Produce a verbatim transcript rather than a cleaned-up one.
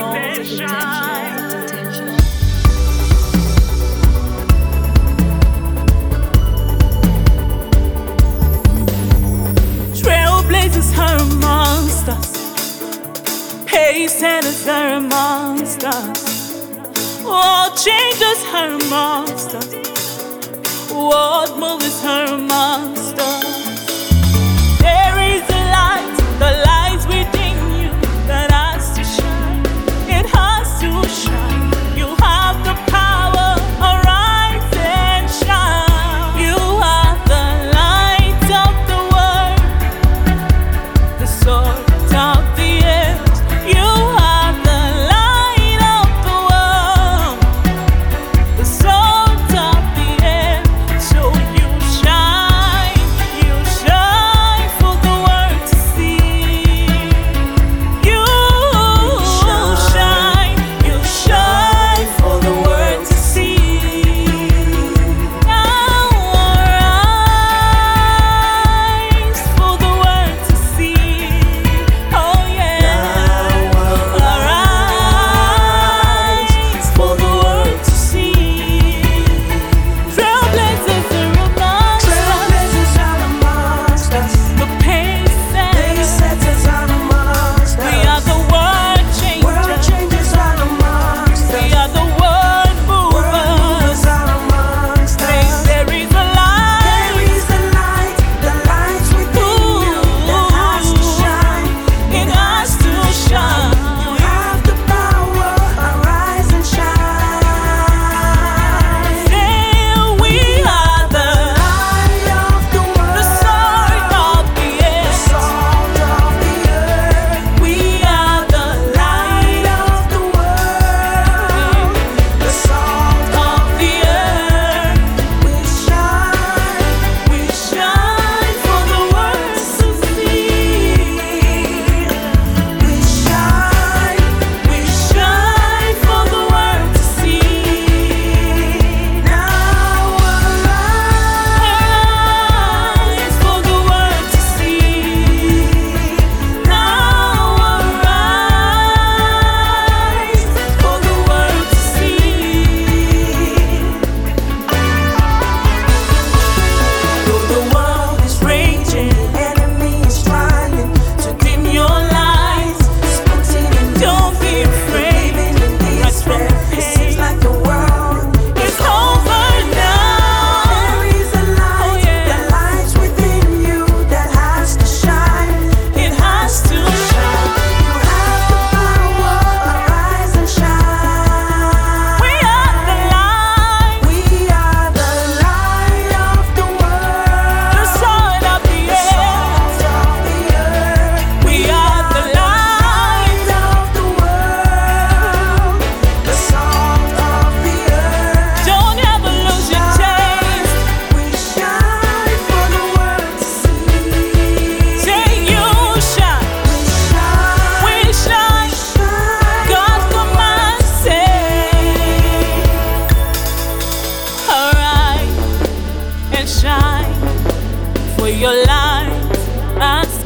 and shine. Trailblazers are amongst us. Pacesetters are amongst us. World changers are amongst us. World movers are amongst us. There is a light, the light within you that has to shine. It has to shine. You have the power, arise and shine. You are the light of the world, the sword of the earth. You are the light of the world, the salt of the earth. So you shine, you shine for the world to see. You shine, you shine for the world to see. Now arise for the world to see. Oh yeah, arise for the world to see. Trailblazers are amongst us. Trailblazers are amongst us. The pacesetters, Pacesetters are amongst us. we are the world World changers. changers are amongst We us. are the world World movers. movers are amongst Say us. there is a There light. is a light, the light within you that has to shine. It has to shine. You have the power, arise and shine. Say we are the Light of the the world, sword of the the earth. salt of the earth. We are the Light light of the world, the salt of the earth. we shine, We shine for the world to see. we shine, We shine for the world to see. now Arise for the world to see. Now arise for the world to see. though the world is raging, the enemy is trying to dim your light. Putting in Don't be afraid. living in Rise from despair. the It seems pain. like the world It's over now. There is a light, Oh, yeah. the light within you that has to shine. It has to shine. You have the power, arise and shine. We are the light, We are the light of the world, the salt of the the earth. salt of the earth. We are the light. Light of the world, the salt of the earth. Don't ever lose your taste. We shine for the world to see. Say you shine. We We shine. shine. God commands, say, arise and shine, for your light has